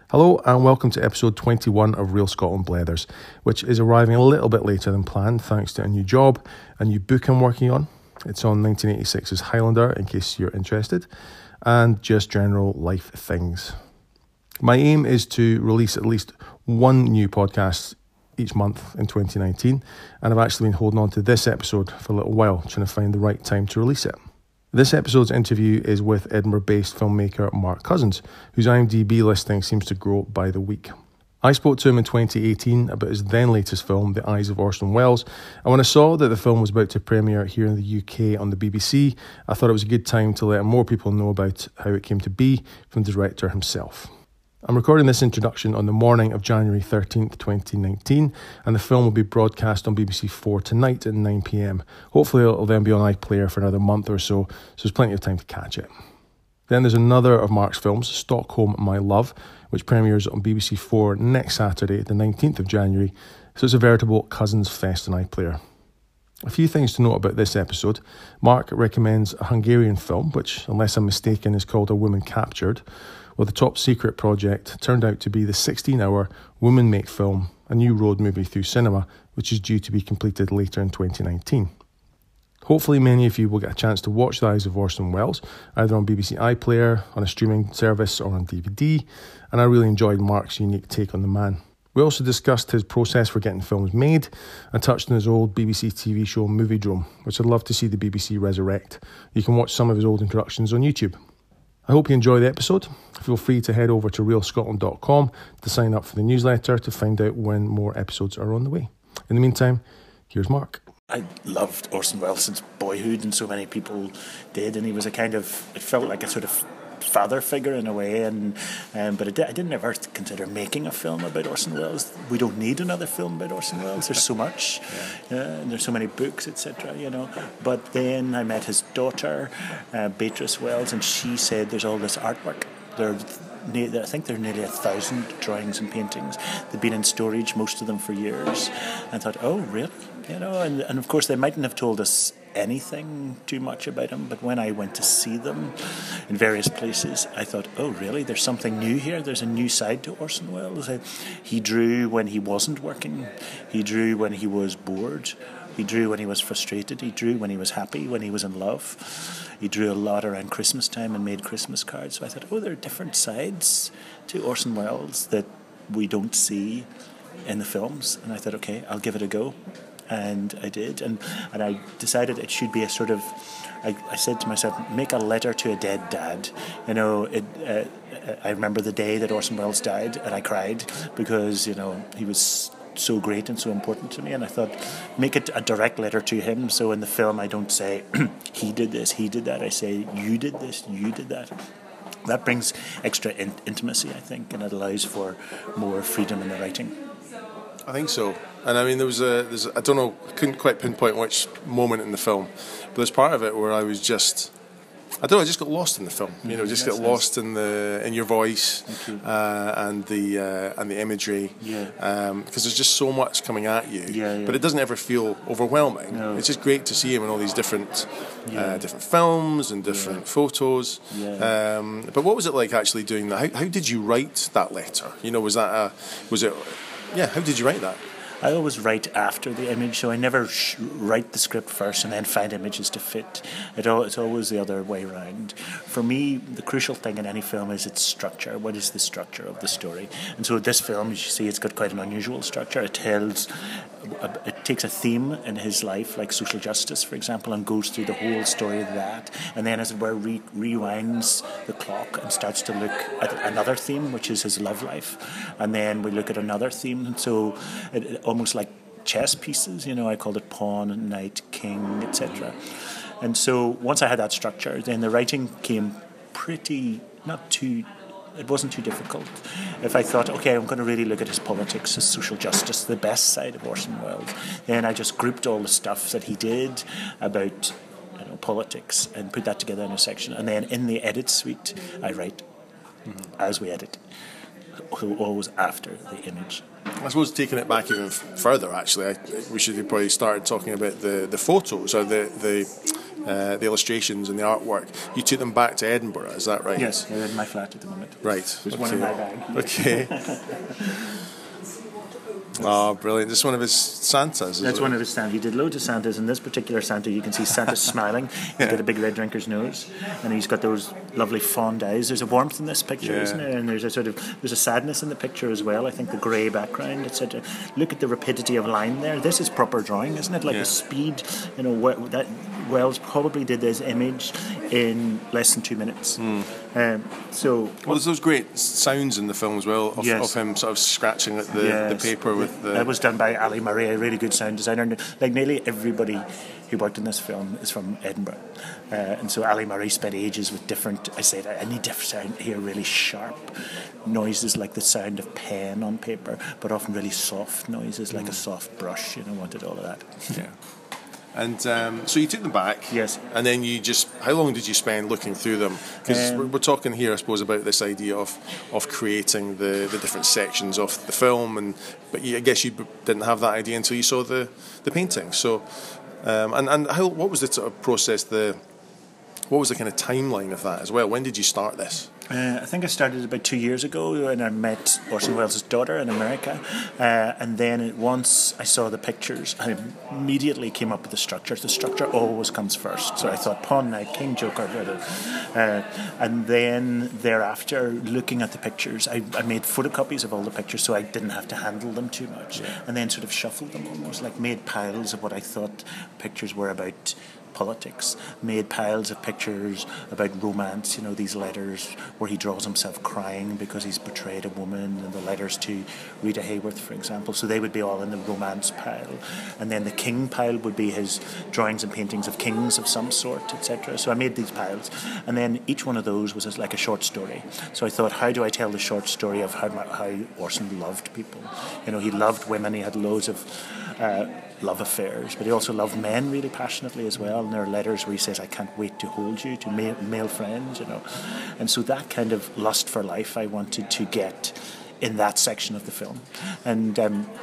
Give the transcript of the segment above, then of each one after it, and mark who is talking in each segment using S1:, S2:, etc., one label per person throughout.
S1: Hello and welcome to episode 21 of Real Scotland Blethers, which is arriving a little bit later than planned thanks to a new job, a new book I'm working on. It's on 1986's Highlander, in case you're interested, and just general life things. My aim is to release at least one new podcast each month in 2019, and I've actually been holding on to this episode for a little while, trying to find the right time to release it. This episode's interview is with Edinburgh-based filmmaker Mark Cousins, whose IMDb listing seems to grow by the week. I spoke to him in 2018 about his then latest film, The Eyes of Orson Welles, and when I saw that the film was about to premiere here in the UK on the BBC, I thought it was a good time to let more people know about how it came to be from the director himself. I'm recording this introduction on the morning of January 13th, 2019, and the film will be broadcast on BBC 4 tonight at 9pm. Hopefully it'll then be on iPlayer for another month or so there's plenty of time to catch it. Then there's another of Mark's films, Stockholm My Love, which premieres on BBC 4 next Saturday, the 19th of January, so it's a veritable Cousins Fest on iPlayer. A few things to note about this episode. Mark recommends a Hungarian film, which, unless I'm mistaken, is called A Woman Captured. Well, the top secret project turned out to be the 16-hour woman-make film, a new road movie through cinema, which is due to be completed later in 2019. Hopefully many of you will get a chance to watch The Eyes of Orson Welles, either on BBC iPlayer, on a streaming service or on DVD, and I really enjoyed Mark's unique take on the man. We also discussed his process for getting films made and touched on his old BBC TV show Moviedrome, which I'd love to see the BBC resurrect. You can watch some of his old introductions on YouTube. I hope you enjoy the episode. Feel free to head over to realscotland.com to sign up for the newsletter to find out when more episodes are on the way. In the meantime, here's Mark.
S2: I loved Orson Welles since boyhood, and so many people did, and he was it felt like a sort of father figure in a way, but I didn't ever consider making a film about Orson Welles. We don't need another film about Orson Welles. There's so much, and there's so many books, etc. But then I met his daughter, Beatrice Wells, and she said there's all this artwork. I think there are nearly 1,000 drawings and paintings. They've been in storage, most of them for years. I thought, oh, really? And of course they mightn't have told us anything too much about him, but when I went to see them in various places, I thought, oh, really? There's something new here. There's a new side to Orson Welles. He drew when he wasn't working. He drew when he was bored. He drew when he was frustrated. He drew when he was happy, when he was in love. He drew a lot around Christmas time and made Christmas cards. So I thought, oh, there are different sides to Orson Welles that we don't see in the films. And I thought, okay, I'll give it a go. And I did. And I decided it should be a sort of, I said to myself, make a letter to a dead dad. I remember the day that Orson Welles died, and I cried because, he was so great and so important to me, and I thought, make it a direct letter to him. So in the film I don't say he did this, he did that. I say you did this, you did that. That brings extra intimacy, I think, and it allows for more freedom in the writing.
S1: I think so. And I mean, I don't know, I couldn't quite pinpoint which moment in the film, but there's part of it where I was just got lost in the film. Get lost in your voice and the imagery. Because there's just so much coming at you. But it doesn't ever feel overwhelming. No. It's just great to see him in all these different films and different photos. But what was it like actually doing that? How did you write that letter? How did you write that?
S2: I always write after the image, so I never write the script first and then find images to fit. It's always the other way around. For me, the crucial thing in any film is its structure. What is the structure of the story? And so this film, as you see, it's got quite an unusual structure. It takes a theme in his life, like social justice, for example, and goes through the whole story of that, and then, as it were, rewinds the clock and starts to look at another theme, which is his love life, and then we look at another theme, and so it almost like chess pieces, I called it pawn, knight, king, etc. And so once I had that structure, then the writing came it wasn't too difficult. If I thought, okay, I'm going to really look at his politics, his social justice, the best side of Orson Welles, then I just grouped all the stuff that he did about politics and put that together in a section. And then in the edit suite, I write as we edit, always after the image.
S1: I suppose taking it back even further, actually, we should have probably started talking about the photos or the the illustrations and the artwork, you took them back to Edinburgh, is that right?
S2: Yes, they're in my flat at the moment.
S1: Right.
S2: There's one in my bag.
S1: Okay. Oh, brilliant. This is one of his Santas,
S2: That's one of his Santas. He did loads of Santas. In this particular Santa, you can see Santa smiling. He's got a big red drinker's nose, and he's got those lovely fond eyes. There's a warmth in this picture, isn't there? And there's a sadness in the picture as well. I think the grey background, etc. Look at the rapidity of line there. This is proper drawing, isn't it? Like the speed, that Wells probably did this image in less than 2 minutes.
S1: There's those great sounds in the film as well of him sort of scratching at the paper with the...
S2: That was done by Ali Murray, a really good sound designer. Like nearly everybody who worked in this film is from Edinburgh, and so Ali Murray spent ages with different. I said I need different sound here, really sharp noises like the sound of pen on paper, but often really soft noises like a soft brush. Wanted all of that.
S1: Yeah. And so you took them back,
S2: yes,
S1: and then how long did you spend looking through them? Because we're talking here, I suppose, about this idea of creating the different sections of the film, but I guess you didn't have that idea until you saw the painting. So, what was the sort of process? What was the kind of timeline of that as well? When did you start this?
S2: I think I started about 2 years ago when I met Orson Welles' daughter in America, and then once I saw the pictures, I immediately came up with the structure. The structure always comes first, so I thought Pawn Knight, King, Joker, and then thereafter, looking at the pictures, I made photocopies of all the pictures so I didn't have to handle them too much, and then sort of shuffled them almost, like made piles of what I thought pictures were about politics, made piles of pictures about romance, these letters where he draws himself crying because he's betrayed a woman, and the letters to Rita Hayworth, for example, so they would be all in the romance pile, and then the king pile would be his drawings and paintings of kings of some sort, etc. So I made these piles, and then each one of those was like a short story. So I thought, how do I tell the short story of how Orson loved people? He loved women, he had loads of love affairs, but he also loved men really passionately as well, and there are letters where he says, I can't wait to hold you, to male friends, and so that kind of lust for life I wanted to get in that section of the film, and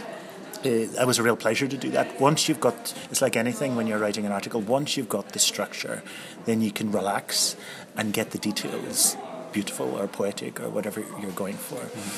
S2: it was a real pleasure to do that. Once you've got, it's like anything when you're writing an article, once you've got the structure, then you can relax and get the details beautiful or poetic or whatever you're going for.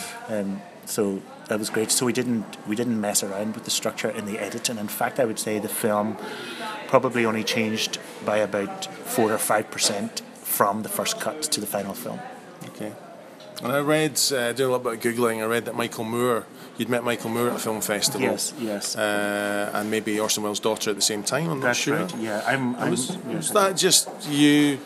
S2: So that was great. So we didn't mess around with the structure in the edit, and in fact I would say the film probably only changed by about 4 or 5% from the first cut to the final film.
S1: Okay. And I read, doing a little bit of Googling, I read that you'd met Michael Moore at a film festival.
S2: Yes.
S1: And maybe Orson Welles' daughter at the same time, I'm not sure.
S2: That's right, yeah.
S1: Was that just you,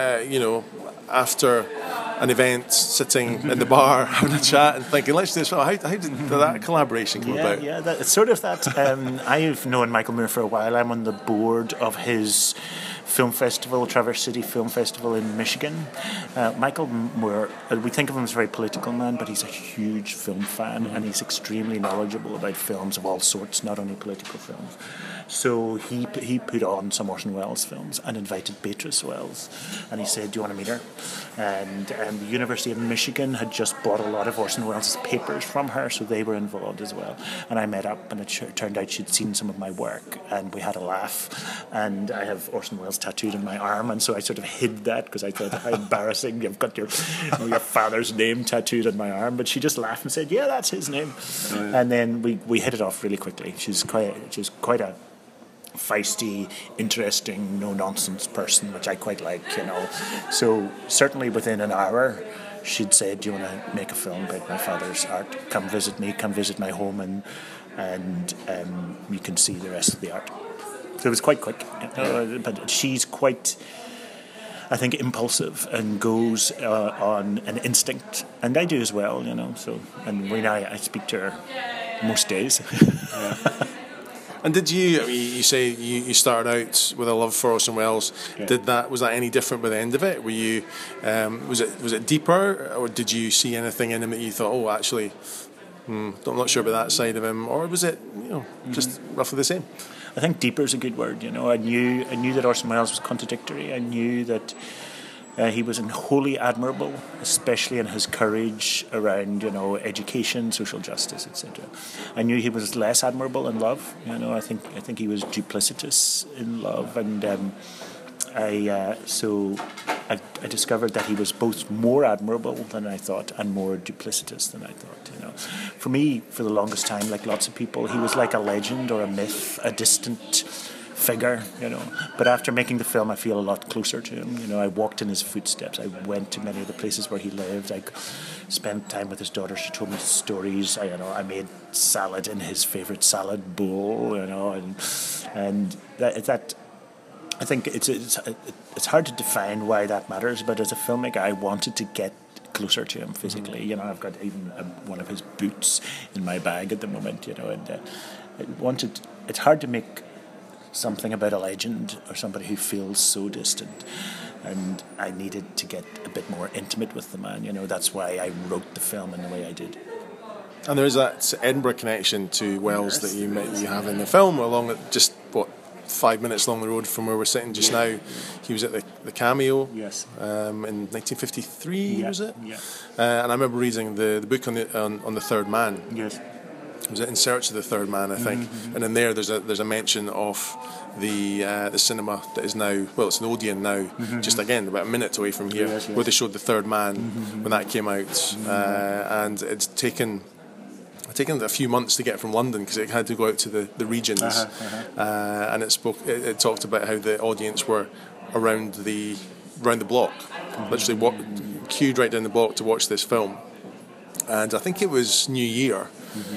S1: after an event, sitting in the bar, having a chat and thinking, let's do this? How did that collaboration come about?
S2: Yeah, it's sort of that. I've known Michael Moore for a while. I'm on the board of his film festival, Traverse City Film Festival in Michigan. Michael Moore, we think of him as a very political man, but he's a huge film fan, and he's extremely knowledgeable about films of all sorts, not only political films. So he put on some Orson Welles films and invited Beatrice Wells, and he said, do you want to meet her? And the University of Michigan had just bought a lot of Orson Welles' papers from her, so they were involved as well. And I met up, and it turned out she'd seen some of my work, and we had a laugh. And I have Orson Welles tattooed on my arm, and so I sort of hid that because I thought, how embarrassing, you've got your father's name tattooed on my arm. But she just laughed and said, yeah, that's his name. Oh, yeah. And then we hit it off really quickly. She's quite a feisty, interesting, no-nonsense person, which I quite like, So certainly within an hour, she'd say, do you want to make a film about my father's art? Come visit me, come visit my home, and you can see the rest of the art. So it was quite quick, but she's quite, I think, impulsive and goes on an instinct, and I do as well, So, and I speak to her most days. Yeah.
S1: And did you say you started out with a love for Orson Welles? Yeah. Was that any different by the end of it? Were you was it deeper, or did you see anything in him that you thought, oh, actually, I'm not sure about that side of him, or was it just roughly the same?
S2: I think deeper is a good word. I knew that Orson Welles was contradictory. I knew that he was wholly admirable, especially in his courage around, education, social justice, etc. I knew he was less admirable in love. I think he was duplicitous in love, and I discovered that he was both more admirable than I thought and more duplicitous than I thought. For me, for the longest time, like lots of people, he was like a legend or a myth, a distant figure. But after making the film, I feel a lot closer to him. I walked in his footsteps. I went to many of the places where he lived. I spent time with his daughter. She told me stories. I made salad in his favorite salad bowl. And that I think it's hard to define why that matters. But as a filmmaker, I wanted to get closer to him physically. I've got even one of his boots in my bag at the moment. It's hard to make something about a legend or somebody who feels so distant, and I needed to get a bit more intimate with the man. That's why I wrote the film in the way I did.
S1: And there is that Edinburgh connection to Wells that you have in the film, along at just 5 minutes along the road from where we're sitting just now. He was at the Cameo.
S2: Yes.
S1: In 1953, was it?
S2: Yeah.
S1: And I remember reading the book on the Third Man.
S2: Yes.
S1: Was it In Search of the Third Man, I think? Mm-hmm. And in there, there's a mention of the cinema that is now, well, it's an Odeon now, just again about a minute away from here, where they showed The Third Man when that came out, and it's taken a few months to get from London because it had to go out to the regions, and it talked about how the audience were around the block, literally queued right down the block to watch this film. And I think it was New Year.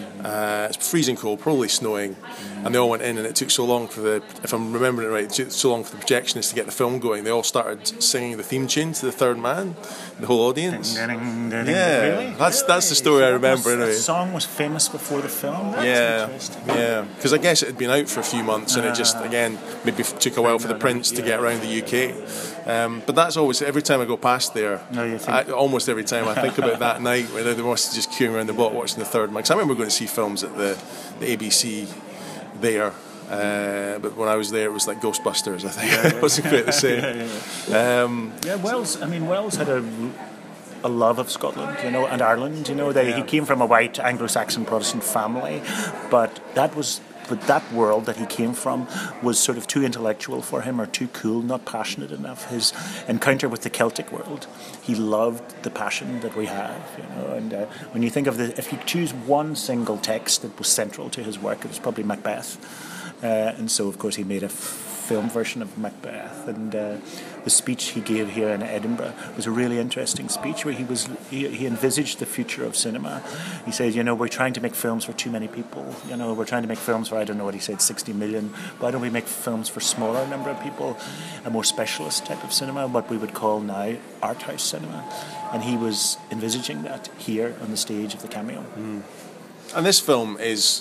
S1: It's freezing cold, probably snowing, and they all went in, and it took so long if I'm remembering it right, it took so long for the projectionists to get the film going. They all started singing the theme tune to The Third Man, the whole audience.
S2: Really?
S1: That's the story I remember anyway.
S2: The song was famous before the film? That's interesting.
S1: Because I guess it had been out for a few months, and it just, again, maybe took a while for the prints to get around the UK. But that's always, every time I go past there, almost every time I think about that night where they must just queuing around the block watching The Third Man. Because I remember going to see films at the ABC there, but when I was there it was like Ghostbusters, I think. It wasn't quite the same.
S2: Wells had a love of Scotland, and Ireland. He came from a white Anglo-Saxon Protestant family, but that world that he came from was sort of too intellectual for him, or too cool, not passionate enough. His encounter with the Celtic world, he loved the passion that we have, and when you think of if you choose one single text that was central to his work, it was probably Macbeth, and so of course he made a film version of Macbeth, and the speech he gave here in Edinburgh was a really interesting speech where he envisaged the future of cinema. He said, we're trying to make films for too many people. We're trying to make films for, I don't know what he said, 60 million. Why don't we make films for smaller number of people, a more specialist type of cinema, what we would call now art house cinema? And he was envisaging that here on the stage of the Cameo.
S1: And this film is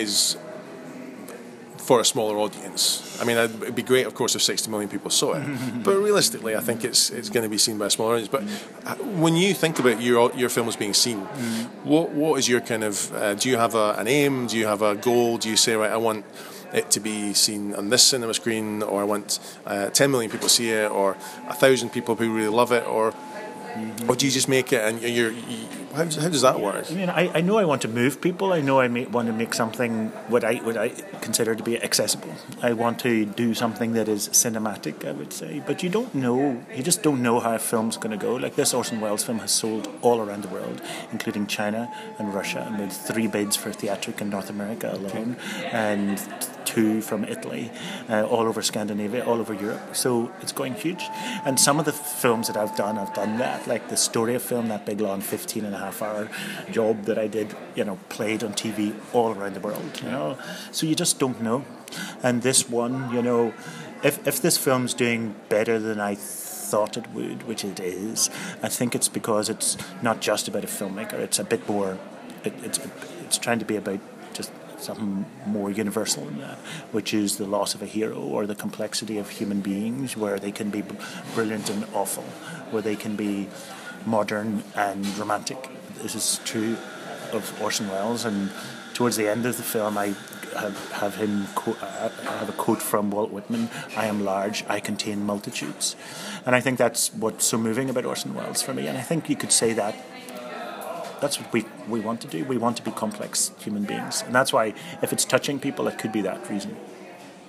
S1: for a smaller audience. I mean, it'd be great, of course, if 60 million people saw it. But realistically, I think it's going to be seen by a smaller audience. But when you think about your film as being seen, what is your kind of... do you have an aim? Do you have a goal? Do you say, right, I want it to be seen on this cinema screen, or I want 10 million people to see it, or 1,000 people who really love it, or do you just make it and how does that work?
S2: I know I want to move people. I know I want to make something what I consider to be accessible. I want to do something that is cinematic, I would say. But you just don't know how a film's going to go. Like this Orson Welles film has sold all around the world, including China and Russia, and with 3 bids for theatric in North America alone, and 2 from Italy, all over Scandinavia, all over Europe. So it's going huge. And some of the films that I've done that. Like the Story of film, that big long 15.5-hour job that I did, played on TV all around the world, So you just don't know. And this one, if this film's doing better than I thought it would, which it is, I think it's because it's not just about a filmmaker. It's a bit more, it's trying to be about just something more universal than that, which is the loss of a hero, or the complexity of human beings, where they can be brilliant and awful, where they can be modern and romantic. This is true of Orson Welles, and towards the end of the film I have a quote from Walt Whitman: "I am large, I contain multitudes." And I think that's what's so moving about Orson Welles for me, and I think you could say that that's what we want to do. We want to be complex human beings. And that's why, if it's touching people, it could be that reason.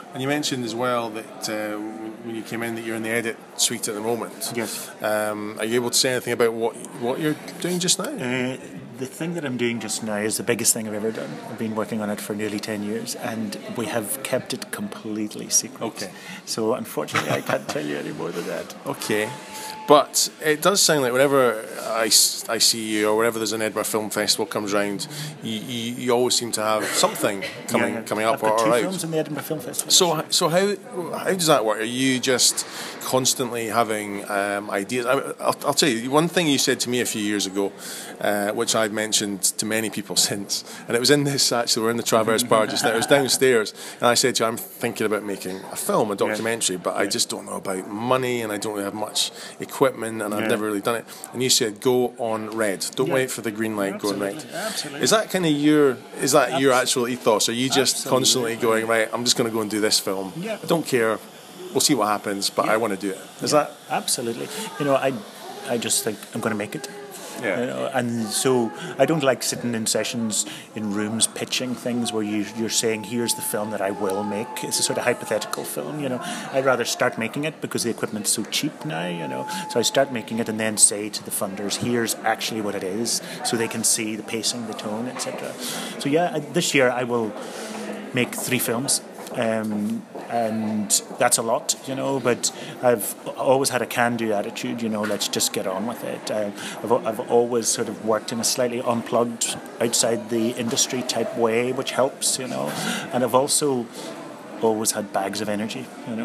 S1: And you mentioned as well that when you came in that you're in the edit suite at the moment.
S2: Yes.
S1: Are you able to say anything about what you're doing just now?
S2: The thing that I'm doing just now is the biggest thing I've ever done. I've been working on it for nearly 10 years, and we have kept it completely secret.
S1: Okay.
S2: So unfortunately, I can't tell you any more than that.
S1: Okay. But it does sound like whenever I see you, or whenever there's an Edinburgh Film Festival comes round, you always seem to have something coming up
S2: I've got
S1: or
S2: two
S1: out.
S2: films in the Edinburgh Film Festival.
S1: So how does that work? Are you just constantly having ideas? I'll tell you, one thing you said to me a few years ago, which I've mentioned to many people since, and it was in this, actually, we're in the Traverse Bar just now, it was downstairs, and I said to you, I'm thinking about making a film, a documentary, but I just don't know about money, and I don't really have much equipment, and I've never really done it. And you said, go on red. Don't wait for the green light, go on red.
S2: Absolutely.
S1: Is that kind of your actual ethos? Are you just constantly going, right, I'm just going to go and do this film?
S2: Yeah.
S1: I don't care. We'll see what happens, but I want to do it. Is that?
S2: Absolutely. I just think I'm going to make it.
S1: Yeah.
S2: And so I don't like sitting in sessions in rooms pitching things where you're saying, here's the film that I will make. It's a sort of hypothetical film, I'd rather start making it because the equipment's so cheap now, So I start making it and then say to the funders, here's actually what it is, so they can see the pacing, the tone, etc. So this year I will make 3 films. And that's a lot, but I've always had a can-do attitude, let's just get on with it. I've always sort of worked in a slightly unplugged, outside the industry type way, which helps, and I've also always had bags of energy,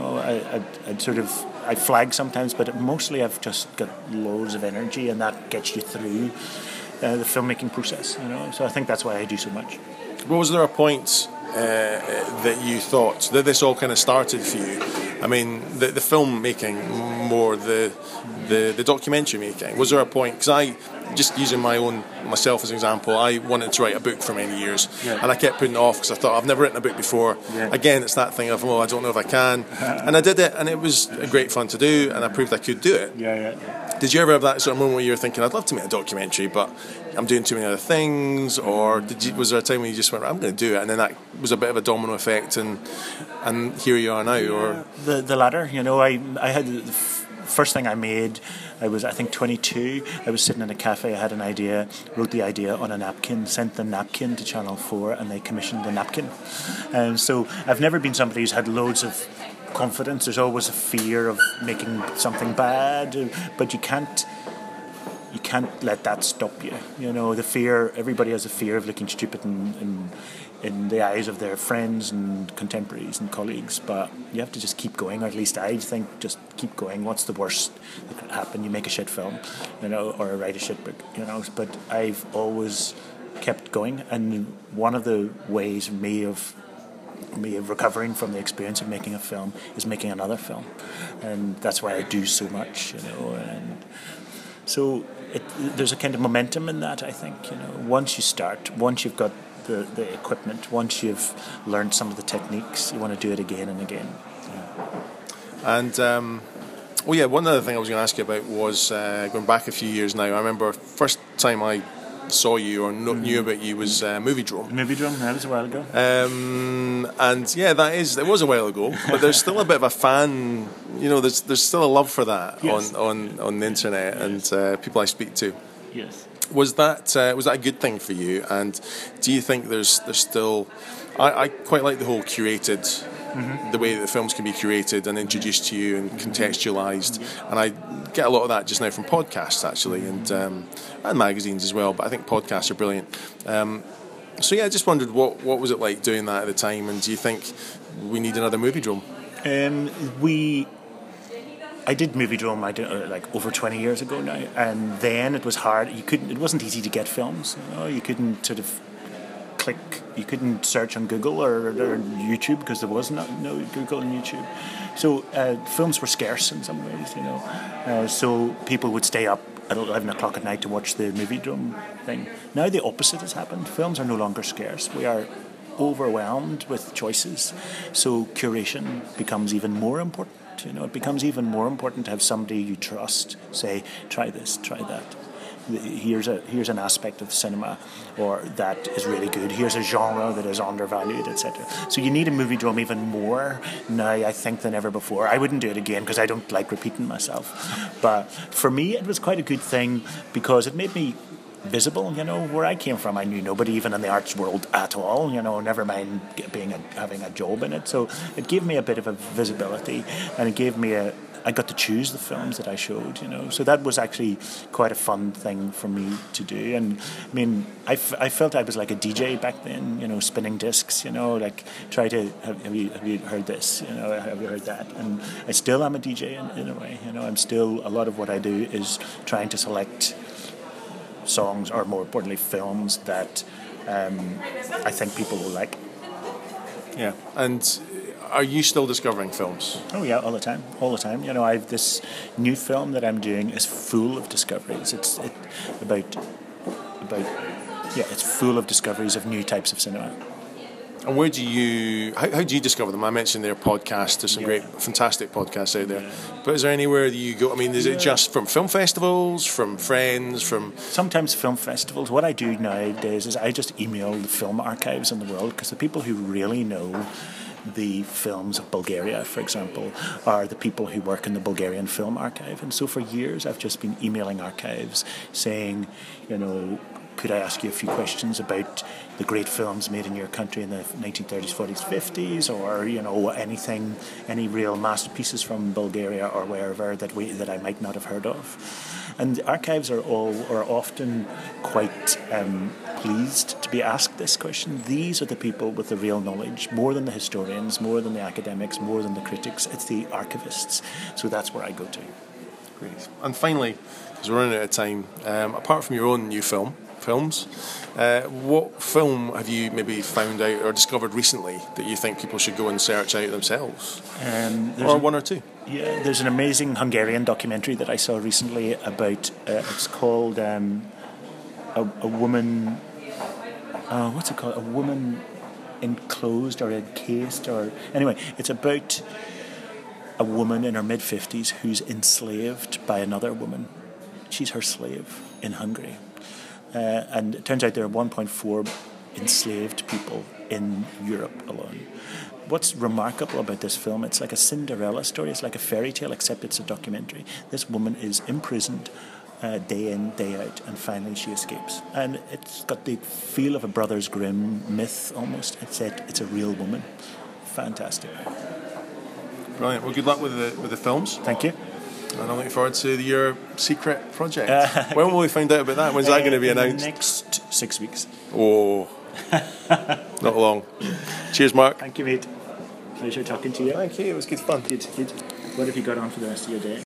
S2: I flag sometimes, but mostly I've just got loads of energy, and that gets you through the filmmaking process, so I think that's why I do so much.
S1: Well, was there a point that you thought that this all kind of started for you? I mean, the film making more, the documentary making. Was there a point? Because I, just using myself as an example, I wanted to write a book for many years, and I kept putting it off because I thought I've never written a book before. Again, it's that thing of, I don't know if I can, and I did it, and it was great fun to do, and I proved I could do it. Did you ever have that sort of moment where you were thinking, I'd love to make a documentary, but I'm doing too many other things? Or was there a time when you just went, I'm going to do it, and then that was a bit of a domino effect, and here you are now? Or
S2: the latter, I had the first thing I made, I was, I think, 22. I was sitting in a cafe, I had an idea, wrote the idea on a napkin, sent the napkin to Channel 4, and they commissioned the napkin. And so I've never been somebody who's had loads of confidence. There's always a fear of making something bad, but you can't let that stop you. The fear, everybody has a fear of looking stupid in the eyes of their friends and contemporaries and colleagues, but you have to just keep going, or at least I think just keep going. What's the worst that could happen? You make a shit film, or write a shit book, but I've always kept going, and one of the ways me of recovering from the experience of making a film is making another film, and that's why I do so much, and so there's a kind of momentum in that, I think. Once you start, once you've got the equipment, once you've learned some of the techniques, you want to do it again and again.
S1: And one other thing I was going to ask you about was going back a few years now. I remember first time I saw you or knew about you was Moviedrome.
S2: Moviedrome, that was a while ago.
S1: It was a while ago, but there's still a bit of a fan, there's still a love for that on the internet and people I speak to.
S2: Yes.
S1: Was that a good thing for you? And do you think there's still? I quite like the whole curated, the way that the films can be curated and introduced to you and contextualised, and I get a lot of that just now from podcasts actually, and magazines as well. But I think podcasts are brilliant. I just wondered what was it like doing that at the time, and do you think we need another Moviedrome?
S2: I did Moviedrome like over 20 years ago now, and then it was hard. It wasn't easy to get films. You couldn't sort of click. You couldn't search on Google or YouTube because there was no Google and YouTube. So films were scarce in some ways, so people would stay up at 11 o'clock at night to watch the Moviedrome thing. Now the opposite has happened. Films are no longer scarce. We are overwhelmed with choices, so curation becomes even more important. It becomes even more important to have somebody you trust say, try this, try that. here's an aspect of cinema, or that is really good. Here's a genre that is undervalued, etc. So you need a movie drum even more now, I think, than ever before. I wouldn't do it again because I don't like repeating myself. But for me, it was quite a good thing because it made me visible. Where I came from, I knew nobody even in the arts world at all. Never mind having a job in it. So it gave me a bit of a visibility, and it gave me I got to choose the films that I showed, So that was actually quite a fun thing for me to do. And I mean, I felt I was like a DJ back then, spinning discs, like try to, have you heard this, have you heard that? And I still am a DJ in a way, I'm still, a lot of what I do is trying to select songs, or more importantly, films that I think people will like.
S1: Yeah, and are you still discovering films?
S2: Oh yeah, all the time. I've this new film that I'm doing is full of discoveries. It's full of discoveries of new types of cinema.
S1: And where do you? How do you discover them? I mentioned their podcasts. There's some great, fantastic podcasts out there. Yeah. But is there anywhere that you go? I mean, is it just from film festivals, from friends, from?
S2: Sometimes film festivals. What I do nowadays is I just email the film archives in the world, because the people who really know the films of Bulgaria, for example, are the people who work in the Bulgarian Film Archive. And so for years I've just been emailing archives saying, could I ask you a few questions about the great films made in your country in the 1930s, 40s, 50s, or anything, any real masterpieces from Bulgaria or wherever that I might not have heard of. And the archives are often quite pleased to be asked this question. These are the people with the real knowledge, more than the historians, more than the academics, more than the critics. It's the archivists. So that's where I go to.
S1: Great. And finally, because we're running out of time, apart from your own new films, what film have you maybe found out or discovered recently that you think people should go and search out themselves? Or one or two?
S2: Yeah, there's an amazing Hungarian documentary that I saw recently about, it's called a woman, what's it called? A woman enclosed or encased, or anyway, it's about a woman in her mid-50s who's enslaved by another woman. She's her slave in Hungary. And it turns out there are 1.4 enslaved people in Europe alone. What's remarkable about this film, it's like a Cinderella story, it's like a fairy tale, except it's a documentary. This woman is imprisoned day in, day out, and finally she escapes. And it's got the feel of a Brothers Grimm myth almost. It's a real woman. Fantastic.
S1: Brilliant. Well, good luck with the films.
S2: Thank you.
S1: And I'm looking forward to your secret project. When will we find out about that? When's that going to be announced?
S2: Next 6 weeks.
S1: Oh, not long. Cheers, Mark.
S2: Thank you, mate. Pleasure talking to you.
S1: Thank you. It was good fun.
S2: Good. What have you got on for the rest of your day?